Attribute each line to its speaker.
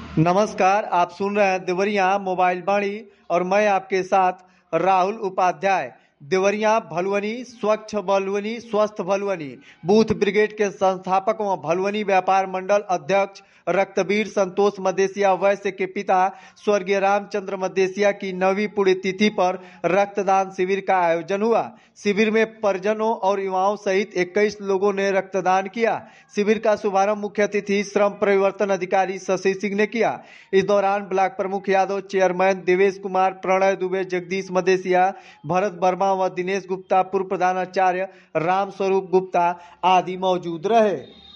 Speaker 1: नमस्कार, आप सुन रहे हैं देवरिया मोबाइल वाणी और मैं आपके साथ राहुल उपाध्याय। देवरिया भलुवनी स्वच्छ भलुवनी स्वस्थ भलुवनी बूथ ब्रिगेड के संस्थापक व भलुवनी व्यापार मंडल अध्यक्ष रक्तवीर संतोष मदेशिया वैश्य के पिता स्वर्गीय रामचंद्र मदेशिया की 9वीं पुण्यतिथि पर रक्तदान शिविर का आयोजन हुआ। शिविर में परिजनों और युवाओं सहित 21 लोगों ने रक्तदान किया। शिविर का शुभारंभ मुख्य अतिथि श्रम परिवर्तन अधिकारी शशि सिंह ने किया। इस दौरान ब्लॉक प्रमुख यादव, चेयरमैन देवेश कुमार, प्रणय दुबे, जगदीश मदेशिया, भरत वर्मा व दिनेश गुप्ता, पूर्व प्रधानाचार्य राम स्वरूप गुप्ता आदि मौजूद रहे।